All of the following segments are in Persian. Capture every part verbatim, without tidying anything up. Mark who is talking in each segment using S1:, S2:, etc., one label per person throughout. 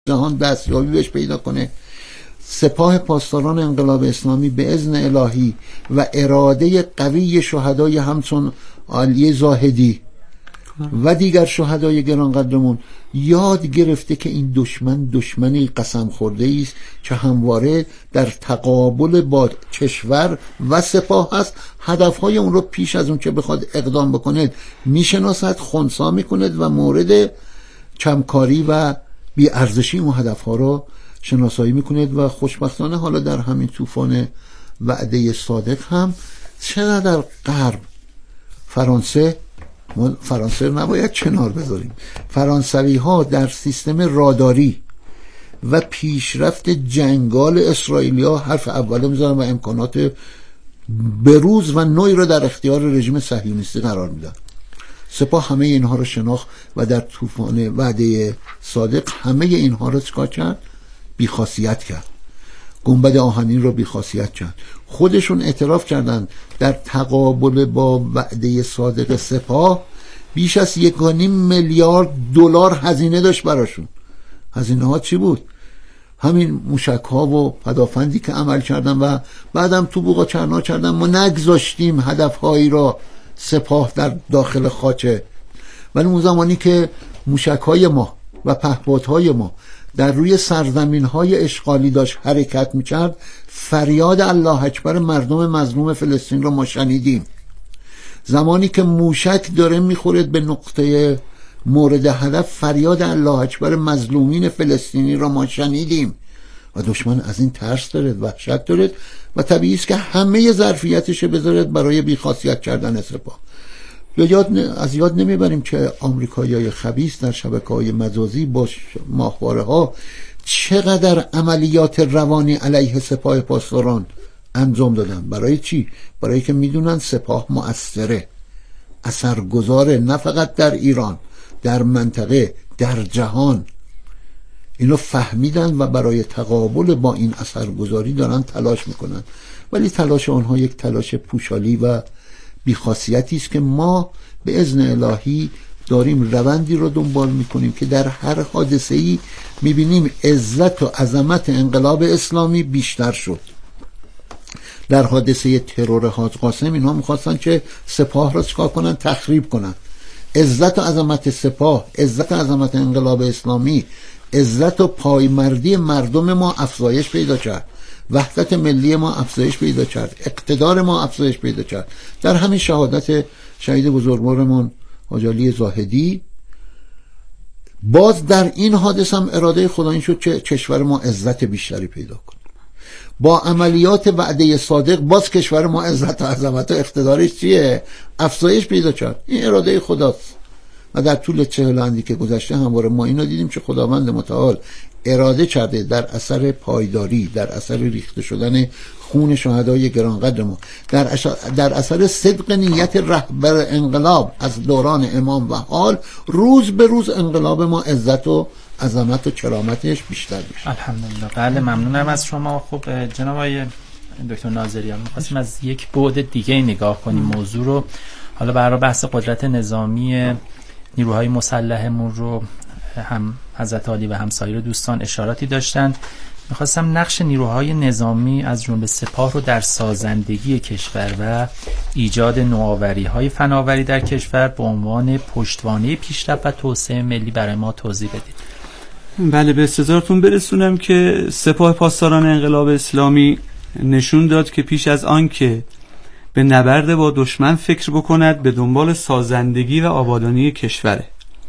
S1: جهان دستیابی بهش پیدا کنه. سپاه پاسداران انقلاب اسلامی به اذن الهی و اراده قوی شهدای همچون علی زاهدی و دیگر شهدای گرانقدرمون یاد گرفته که این دشمن دشمنی قسم خورده است که همواره در تقابل با کشور و سپاه هست. هدفهای اون رو پیش از اون که بخواد اقدام بکنه میشناسد، خنثی میکند و مورد کمکاری و بی‌ارزشی اون هدفها رو شناسایی میکند و خوشبختانه حالا در همین طوفان وعده صادق هم چقدر در غرب فرانسه فرانسه نباید کنار بذاریم، فرانسوی ها در سیستم راداری و پیشرفت جنگال اسرائیلی ها حرف اوله میذارن و امکانات بروز و نوعی رو در اختیار رژیم صهیونیستی قرار میدن. سپاه همه اینها رو شناخت و در طوفان وعده صادق همه اینها رو چکار کرد؟ بیخاصیت کرد. گنبد آهنین رو بیخاصیت کرد. خودشون اعتراف کردند در تقابل با وعده صادق سپاه بیش از یک و نیم میلیارد دلار هزینه داشت براشون. هزینه ها چی بود؟ همین موشک ها و پدافندی که عمل کردن و بعدم تو بوقا چرنا کردن. ما نگذاشتیم هدف هایی را سپاه در داخل خاچه، ولی اون زمانی که موشک های ما و پهپاد های ما در روی سرزمین های اشغالی داشت حرکت میکرد، فریاد الله اکبر مردم مظلوم فلسطین رو ما شنیدیم. زمانی که موشک داره میخورد به نقطه مورد هدف، فریاد الله اکبر مظلومین فلسطینی را ما شنیدیم و دشمن از این ترس دارد، وحشت دارد و طبیعی است که همه ظرفیتش بذارد برای بیخاصیت کردن سپاه. یاد از یاد نمیبریم که آمریکایی‌های خبیث در شبکه‌های مجازی با ماهواره ها چقدر عملیات روانی علیه سپاه پاسداران انجام دادن. برای چی؟ برای که میدونن سپاه مؤثره، اثرگذاره، نه فقط در ایران، در منطقه، در جهان. اینو فهمیدن و برای تقابل با این اثرگذاری دارن تلاش میکنن، ولی تلاش آنها یک تلاش پوشالی و بیخاصیتی است که ما به اذن الهی داریم روندی رو دنبال میکنیم که در هر حادثه‌ای میبینیم عزت و عظمت انقلاب اسلامی بیشتر شد. در حادثه ترور حاج قاسم اینها میخواستن که سپاه را چکار کنن؟ تخریب کنن. عزت و عظمت سپاه، عزت و عظمت انقلاب اسلامی، عزت و پایمردی مردم ما افزایش پیدا کرد، وحدت ملی ما افزایش پیدا کرد، اقتدار ما افزایش پیدا کرد. در همین شهادت شهید بزرگوارمون حاج علی زاهدی باز در این حادثه هم اراده خدا این شد که کشور ما عزت بیشتری پیدا کنه. با عملیات وعده صادق باز کشور ما عزت و عظمت و اقتدارش چیه؟ افزایش پیدا کرد. این اراده خداست و در طول چهل اندی که گذشته همواره ما اینو دیدیم که خداوند متعال اراده کرده در اثر پایداری، در اثر ریخته شدن خون شهدای گرانقدر ما، در, در اثر صدق نیت رهبر انقلاب از دوران امام و حال، روز به روز انقلاب ما عزت و عظمت و کرامتش بیشتر میشه.
S2: الحمدلله. بله ممنونم از شما. خب جناب آقای دکتر ناظریان، می‌خواستیم از یک بعد دیگه نگاه کنیم موضوع رو. حالا برای بحث قدرت نظامی نیروهای مسلحمون رو هم حضرت عالی و هم سایر دوستان اشاراتی داشتند. میخواستم نقش نیروهای نظامی از جمله سپاه رو در سازندگی کشور و ایجاد نوآوری‌های فناوری در کشور به عنوان پشتوانه پیشرفت و توسعه ملی برای ما توضیح بدید.
S3: بله، به استظهارتون برسونم که سپاه پاسداران انقلاب اسلامی نشون داد که پیش از آن که به نبرد با دشمن فکر بکند، به دنبال سازندگی و آبادانی کشوره.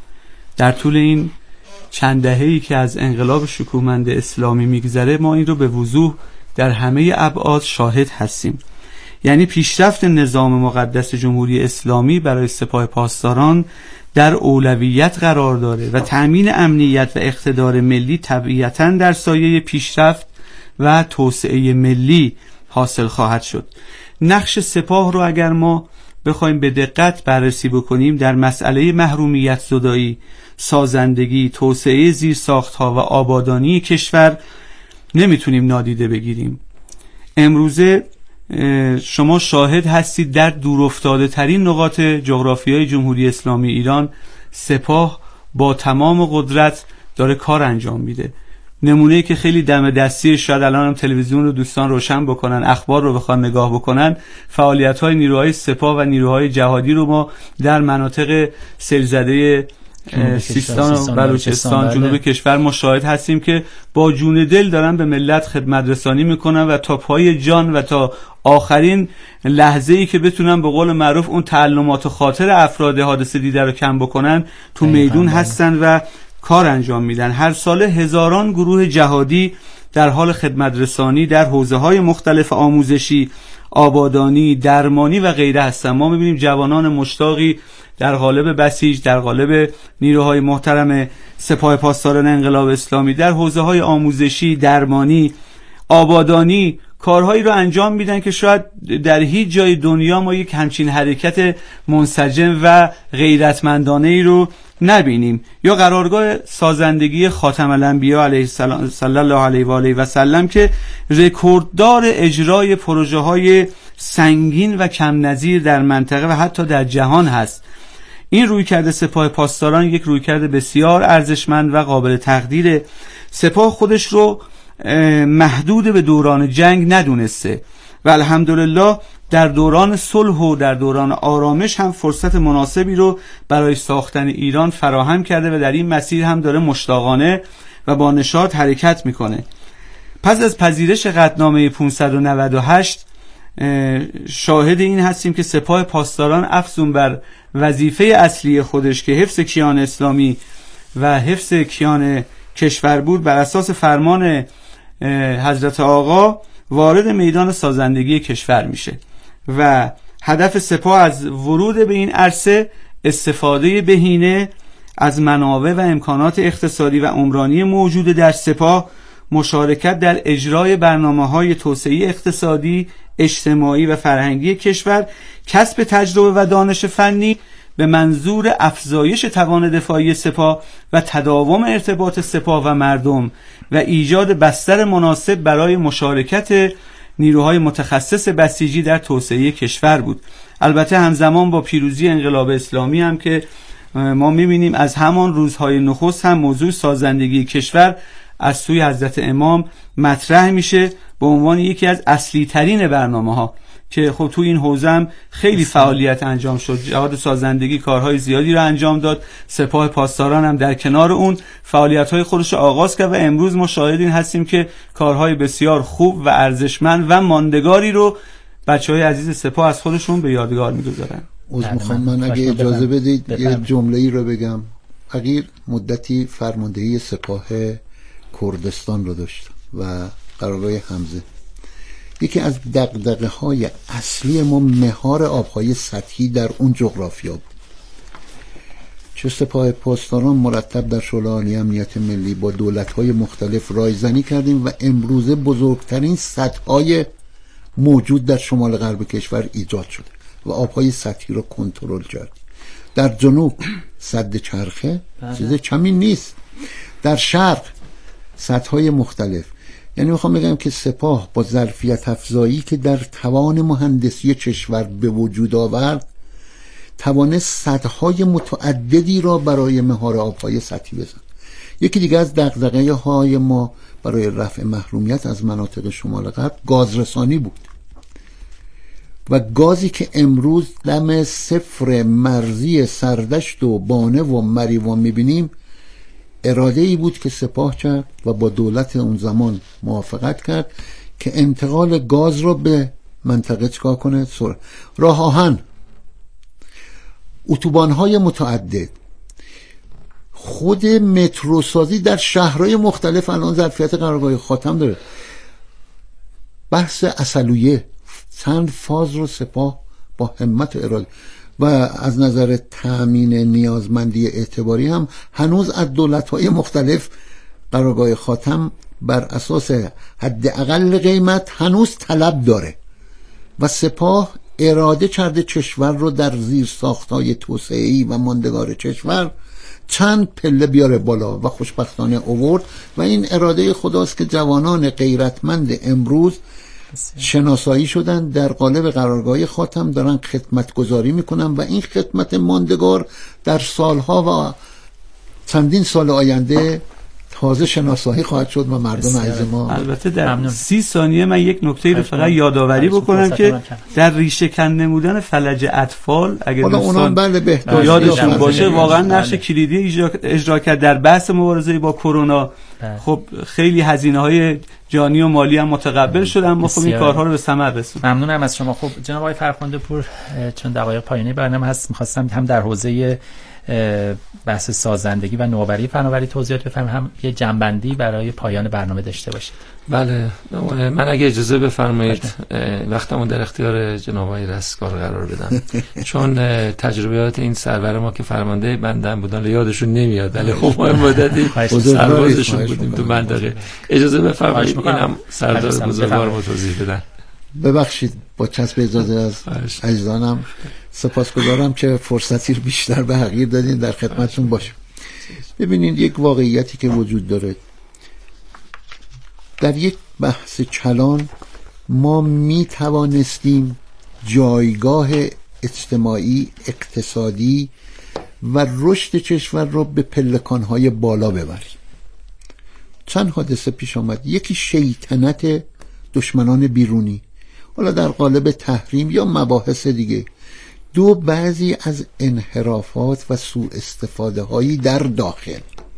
S3: در طول این چند دهه‌ای که از انقلاب شکوهمند اسلامی میگذره، ما این رو به وضوح در همه ابعاد شاهد هستیم. یعنی پیشرفت نظام مقدس جمهوری اسلامی برای سپاه پاسداران در اولویت قرار داره و تأمین امنیت و اقتدار ملی طبیعتاً در سایه پیشرفت و توسعه ملی حاصل خواهد شد. نقش سپاه رو اگر ما بخوایم به دقت بررسی بکنیم، در مسئله محرومیت زدایی، سازندگی، توسعه زیرساخت‌ها و آبادانی کشور نمیتونیم نادیده بگیریم. امروزه شما شاهد هستید در دورافتاده ترین نقاط جغرافیای جمهوری اسلامی ایران سپاه با تمام قدرت داره کار انجام میده. نمونه‌ای که خیلی دم دستی، شاید الان هم تلویزیون رو دوستان روشن بکنن، اخبار رو بخوان نگاه بکنن، فعالیت‌های نیروهای سپاه و نیروهای جهادی رو ما در مناطق سیل‌زده سیستان و بلوچستان، جنوب کشور مشاهد هستیم که با جون دل دارن به ملت خدمت رسانی میکنن و تا پای جان و تا آخرین لحظه ای که بتونن به قول معروف اون تعلمات خاطر افراد حادثه دیده رو کم بکنن تو میدون هستن و کار انجام میدن. هر ساله هزاران گروه جهادی در حال خدمت رسانی در حوزه‌های مختلف آموزشی، آبادانی، درمانی و غیره هستن. ما میبینیم جوانان مشتاقی در قالب بسیج، در قالب نیروهای محترم سپاه پاسداران انقلاب اسلامی در حوزه‌های آموزشی، درمانی، آبادانی کارهایی رو انجام میدن که شاید در هیچ جای دنیا ما یک همچین حرکت منسجم و غیرتمندانه ای رو نبینیم. یا قرارگاه سازندگی خاتم الانبیا علیه السلام صلی الله علیه و آله و سلم که رکورددار اجرای پروژه های سنگین و کم نظیر در منطقه و حتی در جهان هست. این رویکرد سپاه پاسداران یک رویکرد بسیار ارزشمند و قابل تقدیر. سپاه خودش رو محدود به دوران جنگ ندونسته و الحمدلله در دوران صلح و در دوران آرامش هم فرصت مناسبی رو برای ساختن ایران فراهم کرده و در این مسیر هم داره مشتاقانه و با نشاط حرکت میکنه. پس از پذیرش قطعنامه پانصد و نود و هشت شاهد این هستیم که سپاه پاسداران افزون بر وظیفه اصلی خودش که حفظ کیان اسلامی و حفظ کیان کشور بود، بر اساس فرمان حضرت آقا وارد میدان سازندگی کشور میشه و هدف سپاه از ورود به این عرصه استفاده بهینه از منابع و امکانات اقتصادی و عمرانی موجود در سپاه، مشارکت در اجرای برنامه‌های توسعه اقتصادی، اجتماعی و فرهنگی کشور، کسب تجربه و دانش فنی به منظور افزایش توان دفاعی سپاه و تداوم ارتباط سپاه و مردم و ایجاد بستر مناسب برای مشارکت نیروهای متخصص بسیجی در توسعه کشور بود. البته همزمان با پیروزی انقلاب اسلامی هم که ما می‌بینیم از همان روزهای نخست هم موضوع سازندگی کشور از سوی حضرت امام مطرح میشه به عنوان یکی از اصلی ترین برنامه ها که خب تو این حوزه هم خیلی فعالیت انجام شد. جهاد سازندگی کارهای زیادی رو انجام داد، سپاه پاسداران هم در کنار اون فعالیت‌های خودش رو آغاز کرد و امروز ما شاهدین هستیم که کارهای بسیار خوب و ارزشمند و ماندگاری رو بچه‌های عزیز سپاه از خودشون به یادگار می‌گذارن.
S1: عذر می‌خوام، من اگه اجازه بدید یه جمله‌ای رو بگم. فقیر مدتی فرماندهی سپاه کردستان رو داشت و قرارگاه حمزه. یکی از دغدغه‌های اصلی ما مهار آب‌های سطحی در اون جغرافیا بود. چه سپاه پاسداران مرتب در شورای عالی امنیت ملی با دولت‌های مختلف رایزنی کردیم و امروزه بزرگترین سدهای موجود در شمال غرب کشور ایجاد شده و آب‌های سطحی رو کنترل کردیم. در جنوب سد چرخه چیز کمی نیست، در شرق سدهای مختلف. یعنی میخوام بگم که سپاه با ظرفیت افزایی که در توان مهندسی کشور به وجود آورد توانست سدهای متعددی را برای مهار آبهای سطحی بزن. یکی دیگه از دغدغه های ما برای رفع محرومیت از مناطق شمال غرب گازرسانی بود و گازی که امروز دم صفر مرزی سردشت و بانه و مریوان میبینیم اراده ای بود که سپاه کرد و با دولت اون زمان موافقت کرد که انتقال گاز را به منطقه چکار کنه. راه آهن، اتوبان‌های متعدد، خود مترو سازی در شهرهای مختلف الان ظرفیت قرارگاه خاتم داره. بحث اصلویه، چند فاز رو سپاه با همت و اراده و از نظر تامین نیازمندی اعتباری هم هنوز از دولت‌های مختلف قرارگاه خاتم بر اساس حداقل قیمت هنوز طلب داره و سپاه اراده کرده کشور رو در زیر ساختای توسعه‌ای و ماندگار کشور چند پله بیاره بالا و خوشبختانه آورد و این اراده خداست که جوانان غیرتمند امروز شناسایی شدن در قالب قرارگاه خاتم دارن خدمت گذاری میکنن و این خدمت ماندگار در سالها و چندین سال آینده تازه شناسایی خواهد شد و مردم عزیز ما.
S3: البته در ممنون. سی ثانیه من یک نکته رو فقط یادآوری بکنم که در ریشه کن نمودن فلج اطفال اگر دوستان
S1: بله
S3: یادشون باشه واقعا نقش کلیدی اجرا, اجرا کرد در بحث مبارزه با کرونا. خب خیلی هزینه‌های جانی و مالی هم متقبل شد، اما خب این کارها رو به ثمر رسوند.
S2: ممنونم از شما. خب جناب آقای فرخنده پور، چون دقایق پایانی برنامه هست، می‌خواستم هم در حوزه بحث سازندگی و نوآوری فناوری توضیحات بفرمایید، هم یه جنبندی برای پایان برنامه داشته باشید.
S4: بله، من اگه اجازه بفرمایید وقتمو در اختیار جناب آقای رستگار قرار بدم چون تجربیات این سرور ما که فرمانده بندن بودن یادشون نمیاد، ولی خب ما مدتی سربازشون بودیم تو منطقه. اجازه بفرمایید اینم سردار بزرگوار ما توضیح بدن.
S1: ببخشید، با چسب اجازه از عزیزانم سپاسگزارم که فرصتی رو بیشتر به حقیر دادین در خدمتتون باشم. ببینید یک واقعیتی که وجود داره در یک بحث کلان، ما می توانستیم جایگاه اجتماعی، اقتصادی و رشد کشور را به پلکانهای بالا ببریم. چند حادثه پیش آمد. یکی شیطنت دشمنان بیرونی، حالا در قالب تحریم یا مباحث دیگه. دو، بعضی از انحرافات و سوء استفاده هایی در داخل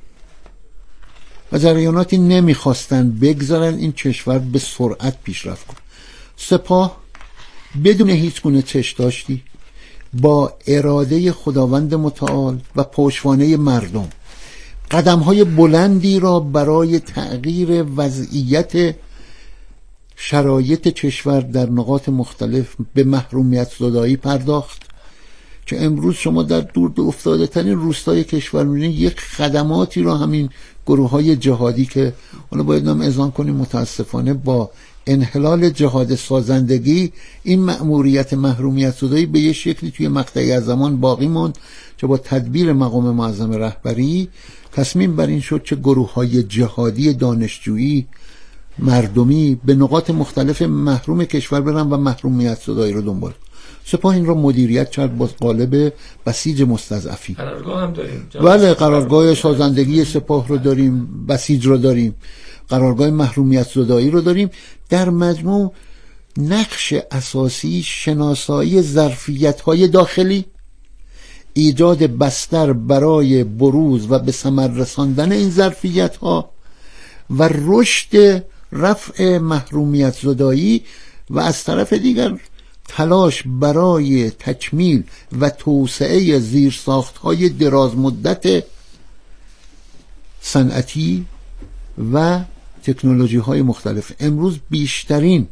S1: و جریاناتی نمیخواستن بگذارن این کشور به سرعت پیشرفت کنه. سپاه بدون هیچ گونه چش داشتی با اراده خداوند متعال و پشتوانه مردم قدم های بلندی را برای تغییر وضعیت شرایط کشور در نقاط مختلف به محرومیت زدایی پرداخت که امروز شما در دور افتاده ترین روستای کشور می‌بینید یک خدماتی را همین گروه های جهادی که حالا باید نام اذعان کنیم متاسفانه با انحلال جهاد سازندگی این مأموریت محرومیت زدایی به یه شکلی توی مقطعی از زمان باقی ماند که با تدبیر مقام معظم رهبری تصمیم بر این شد که گروه های جهادی دانشجویی مردمی به نقاط مختلف محروم کشور برن و محرومیت زدایی رو دنبال. سپاه این را مدیریت کرد با قالب بسیج مستضعفین.
S4: قرارگاه هم داریم.
S1: بله، قرارگاه سازندگی سپاه رو داریم، بسیج رو داریم، قرارگاه محرومیت زدایی رو داریم. در مجموع نقش اساسی شناسایی ظرفیت‌های داخلی، ایجاد بستر برای بروز و به ثمر رساندن این ظرفیت‌ها و رشد رفع محرومیت زدایی و از طرف دیگر تلاش برای تکمیل و توسعه زیرساخت‌های دراز مدت صنعتی و تکنولوژی‌های مختلف. امروز بیشترین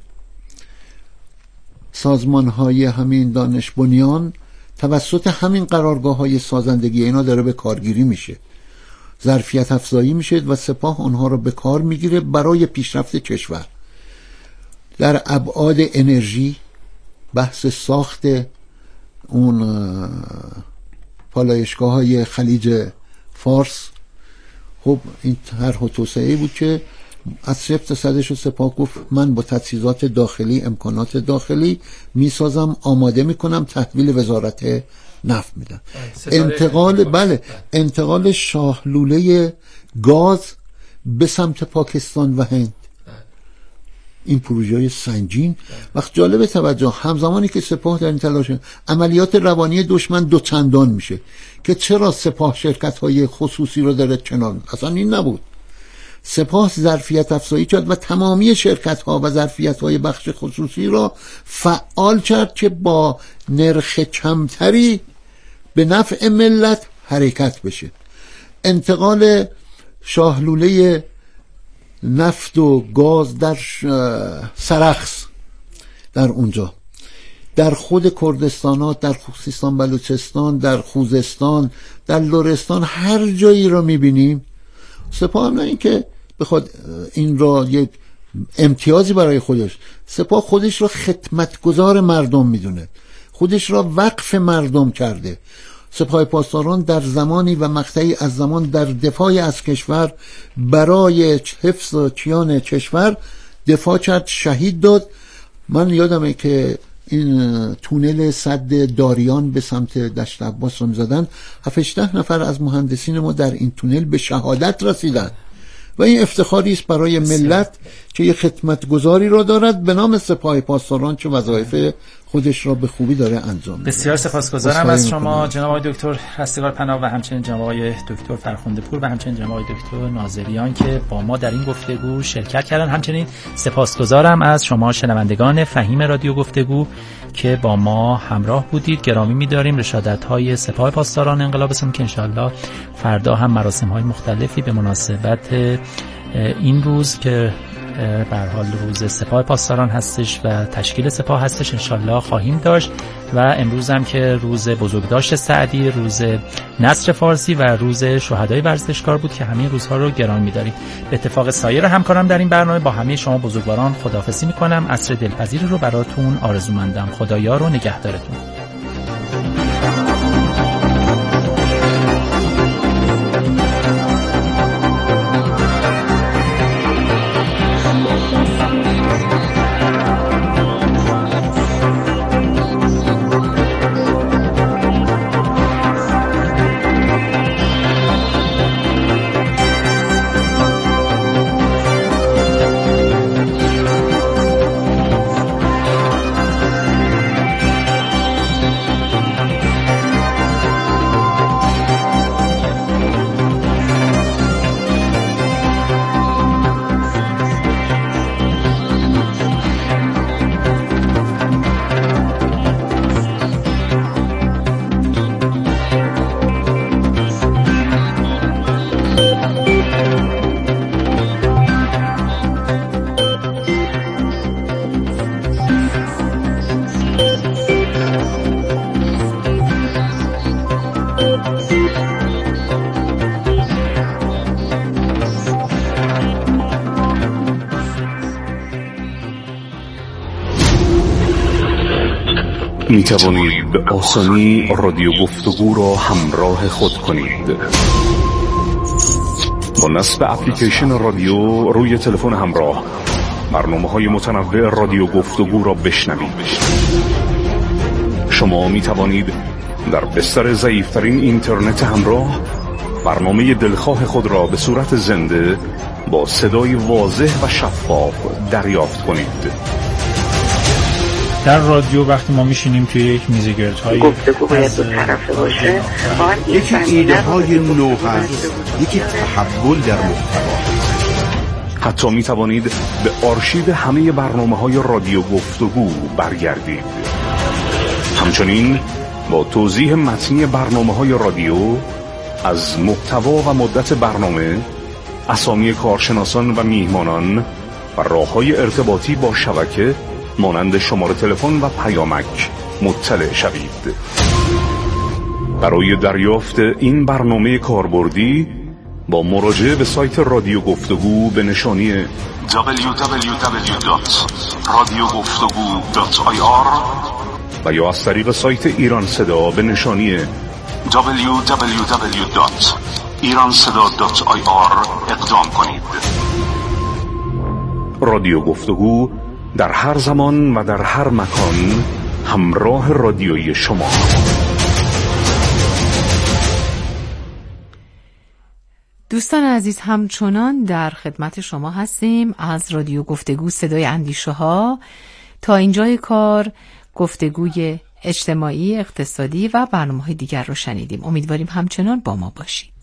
S1: سازمان‌های همین دانش بنیان توسط همین قرارگاه‌های سازندگی اینا داره به کارگیری میشه، ظرفیت افزایی میشه و سپاه آنها رو به کار میگیره برای پیشرفت کشور. در ابعاد انرژی بحث ساخت اون پالایشگاه های خلیج فارس، خب این طرح و توسعه بود که از صفر صدش رو سپاه گفت من با تجهیزات داخلی، امکانات داخلی میسازم، آماده میکنم، تحویل وزارت نفت میدم. انتقال بله انتقال شاه لوله گاز به سمت پاکستان و هند، این پروژه سنگین. وقت جالب توجه، همزمانی که سپاه در این تلاش، عملیات روانی دشمن دو چندان میشه که چرا سپاه شرکت های خصوصی رو داره کنار، اصلا این نبود. سپاه ظرفیت افزایی کرد و تمامی شرکت ها و ظرفیت های بخش خصوصی را فعال کرد که با نرخ کمتری به نفع ملت حرکت بشه. انتقال شاهلوله نفت و گاز در سرخس، در اونجا، در خود کردستانات، در سیستان بلوچستان، در خوزستان، در لرستان، هر جایی را میبینیم سپاه هم نه این که بخواد این را یک امتیازی برای خودش، سپاه خودش را خدمتگزار مردم میدونه، خودش را وقف مردم کرده. سپاه پاسداران در زمانی و مقطعی از زمان در دفاع از کشور برای حفظ و کیان کشور دفاع کرد، شهید داد. من یادمه که این تونل سد داریان به سمت دشت عباس رو می‌زدن، هفت هشت نفر از مهندسین ما در این تونل به شهادت رسیدن و این افتخاری است برای ملت که یک خدمتگزاری را دارد به نام سپاه پاسداران چه وظایف خودش را به خوبی داره انجام میده.
S2: بسیار سپاسگزارم از شما جناب آقای دکتر رستگار پناه و همچنین جناب آقای دکتر فرخنده پور و همچنین جناب آقای دکتر ناظریان که با ما در این گفتگو شرکت کردن. همچنین سپاسگزارم از شما شنوندگان فهیم رادیو گفتگو که با ما همراه بودید. گرامی می‌داریم رشادت‌های سپاه پاسداران انقلاب اسلامی که انشالله فردا هم مراسم‌های مختلفی به مناسبت این روز که به هر حال روز سپاه پاسداران هستش و تشکیل سپاه هستش انشالله خواهیم داشت و امروز هم که روز بزرگداشت سعدی، روز نصر فارسی و روز شهدای ورزشکار بود که همین روزها رو گران می‌داریم. به اتفاق سایر همکارم در این برنامه با همه شما بزرگواران خداحافظی می‌کنم. عصر دلپذیر رو براتون آرزومندم. خدایا و نگهدارتون.
S5: می توانید به آسانی رادیو گفتگو را همراه خود کنید. با نصب اپلیکیشن رادیو روی تلفن همراه برنامه‌های متنوع رادیو گفتگو را بشنوید. شما می توانید در بستر ضعیف‌ترین اینترنت همراه برنامه دلخواه خود را به صورت زنده با صدای واضح و شفاف دریافت کنید.
S6: در رادیو وقتی ما میشینیم توی یک میزگردهای
S7: گفتگو باید دو طرفه باشه،
S8: یکی ایده های نو هست، یکی تحول در محتوا.
S5: حتی می توانید به آرشیو همه برنامه های رادیو گفتگو برگردید. همچنین با توضیح متنی برنامه های رادیو از محتوا و مدت برنامه، اسامی کارشناسان و میهمانان و راه‌های ارتباطی با شبکه مانند شماره تلفن و پیامک مطلع شوید. برای دریافت این برنامه کاربردی با مراجعه به سایت رادیو گفتگو به نشانی دبلیو دبلیو دبلیو دات رادیو گفتگو دات آی آر و یا از طریق سایت ایران صدا به نشانی دبلیو دبلیو دبلیو دات ایران صدا دات آی آر اقدام کنید. رادیو گفتگو در هر زمان و در هر مکان همراه رادیویی شما.
S9: دوستان عزیز، همچنان در خدمت شما هستیم از رادیو گفتگو صدای اندیشه ها. تا اینجای کار گفتگوی اجتماعی، اقتصادی و برنامه‌های دیگر رو شنیدیم. امیدواریم همچنان با ما باشید.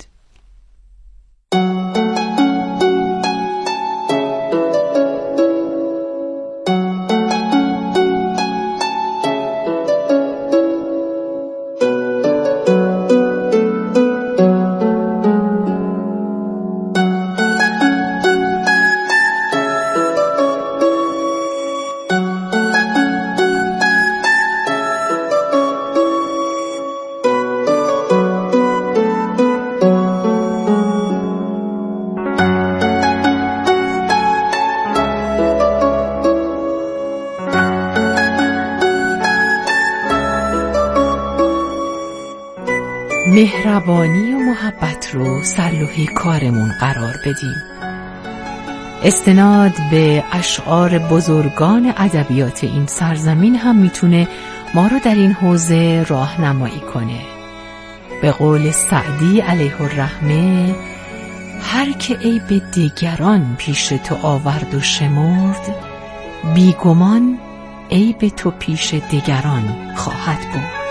S9: مهربانی و محبت رو سرلوحه کارمون قرار بدیم. استناد به اشعار بزرگان ادبیات این سرزمین هم میتونه ما رو در این حوزه راهنمایی کنه. به قول سعدی علیه الرحمه، هر که عیب دیگران پیش تو آورد و شمرد، بیگمان عیب تو پیش دیگران خواهد بود.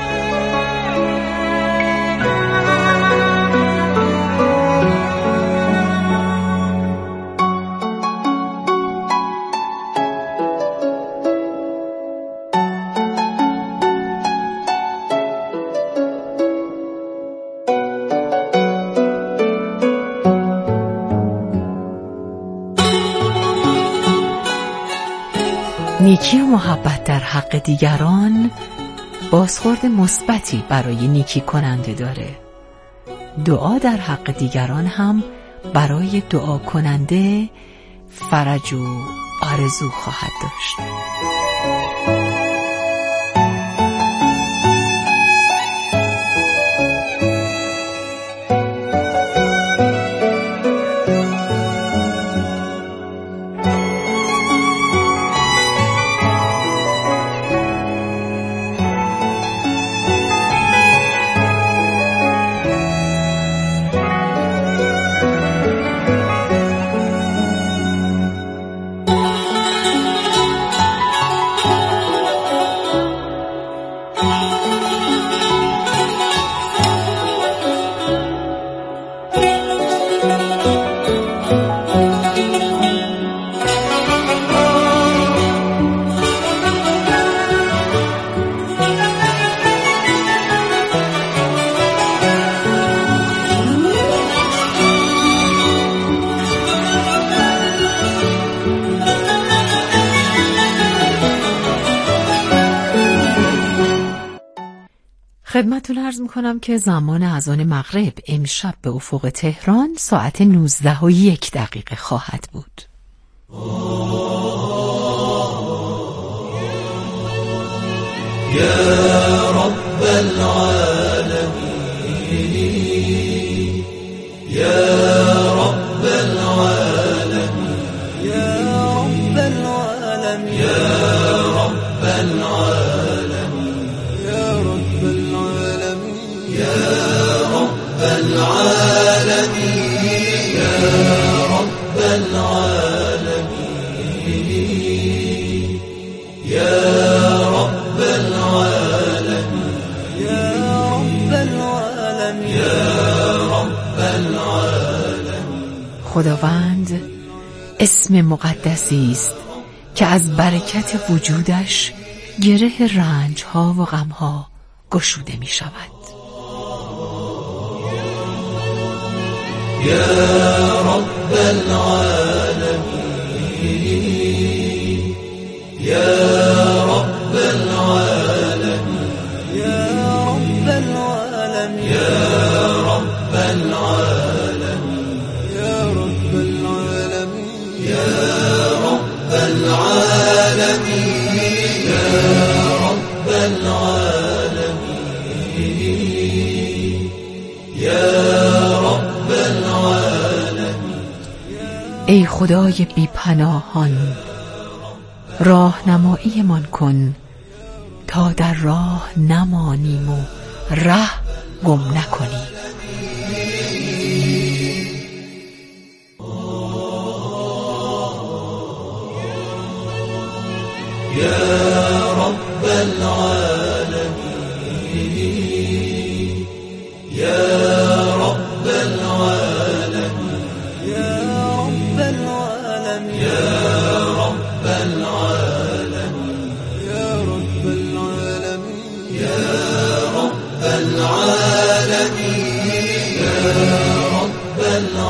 S9: نیکی و محبت در حق دیگران بازخورد مثبتی برای نیکی کننده داره. دعا در حق دیگران هم برای دعا کننده فرج و آرزو خواهد داشت. خدمتتون عرض میکنم که زمان اذان مغرب امشب به افق تهران ساعت نوزده و یک دقیقه خواهد بود.
S10: یا رب العالمین یا رب العالمین یا رب العالمین یا رب العالمین یا رب العالمین یا رب العالمین یا رب العالمین یا رب العالمین یا رب العالمین یا رب العالمین.
S9: خداوند اسم مقدسی است که از برکت وجودش گره رنج ها و غم ها گشوده می شود.
S10: یا رب العالمین یا رب العالمین یا رب العالمین یا رب العالمین یا رب العالمین یا رب العالمین یا رب العالمین یا رب العالمین.
S9: ای خدای بی پناهان، راهنمایی من کن تا در راه نمانیم و ره گم نکنیم.
S10: یا رب العالمین یا رب العالمین یا رب العالمین یا رب العالمین یا رب العالمین یا رب العالمین یا رب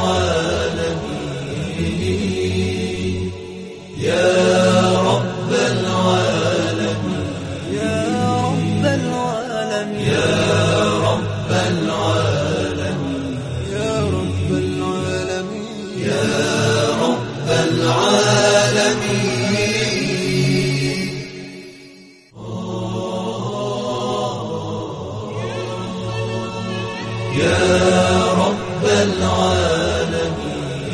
S10: العالمین یا رب العالمین یا رب العالمین یا رب العالمین یا رب العالمین یا رب العالمین. یا رب العالمین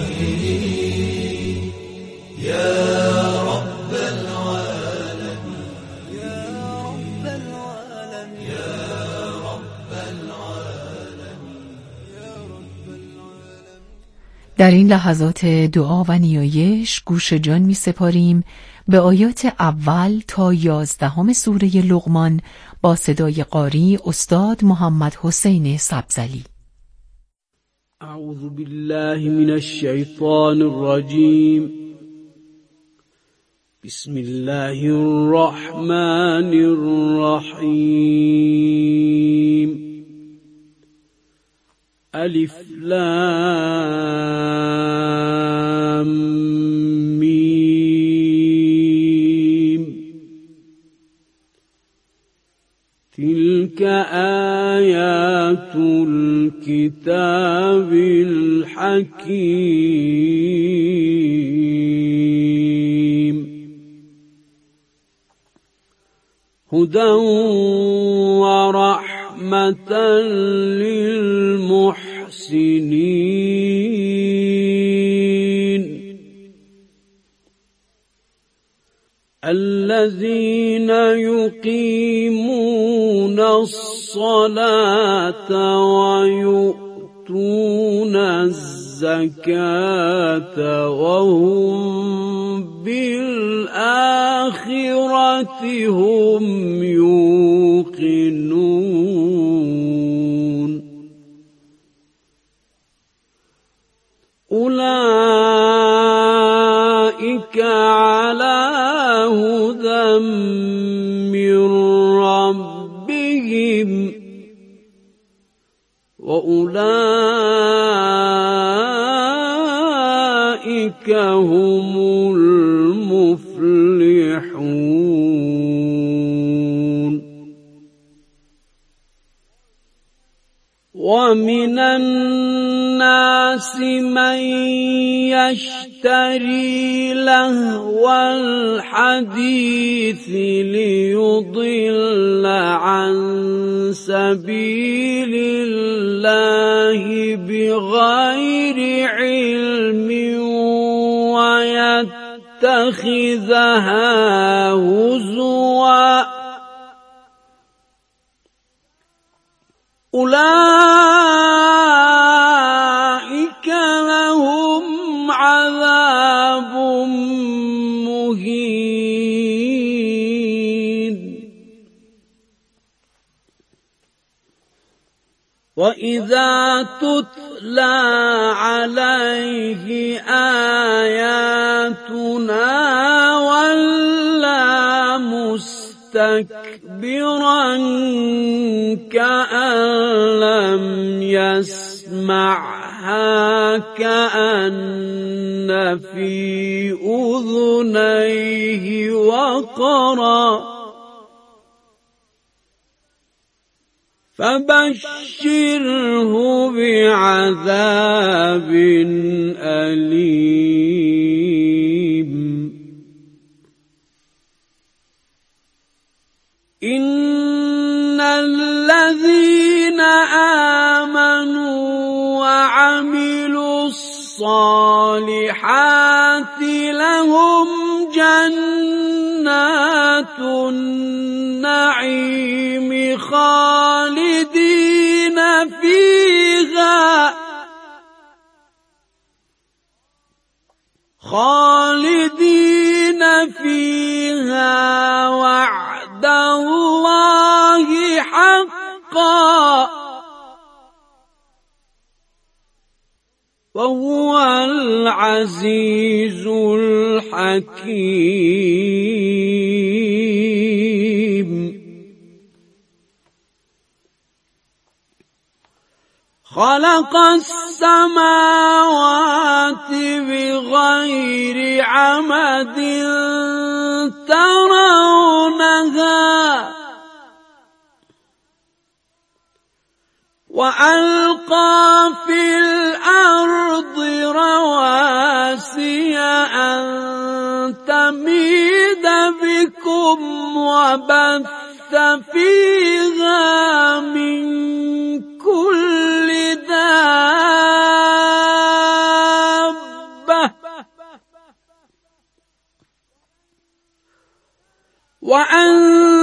S10: یا رب العالمین یا رب العالمین یا رب العالمین یا رب العالمین.
S9: در این لحظات دعا و نیایش گوش جان می سپاریم به آیات اول تا یازدهم سوره لقمان با صدای قاری استاد محمد حسین سبزلی.
S11: اعوذ بالله من الشیطان الرجیم. بسم الله الرحمن الرحیم. الف لام میم. تلك آیات الكتاب الحکیم. هدى ورحمة للمحسنين الذين يقيمون الصلاة ويؤتون الزكاة وهم بالآخرة هم يوقنون. أولئك على هدى من ربهم وأولئك هم المفلحون. ومن الناس من يشتري لهو الحديث ليضل عن سبيل الله بغير علم ويتخذها هزوا. أولئك لهم عذاب مهين. وإذا تتلى عليه آياتنا ولى مستكبرا كأن لم يسمعها كأن في أذنيه وقرا. فبشره بعذاب أليم. إن الذين آمنوا وعملوا الصالحات لهم جنات النعيم خالدين فيها خالدين فيها وعد الله حقا وهو العزيز الحكيم. خلق السماوات بغير عمد ترونها وألقى في الأرض رواسي أن تميد بكم وبث فيها من كل دابة وأن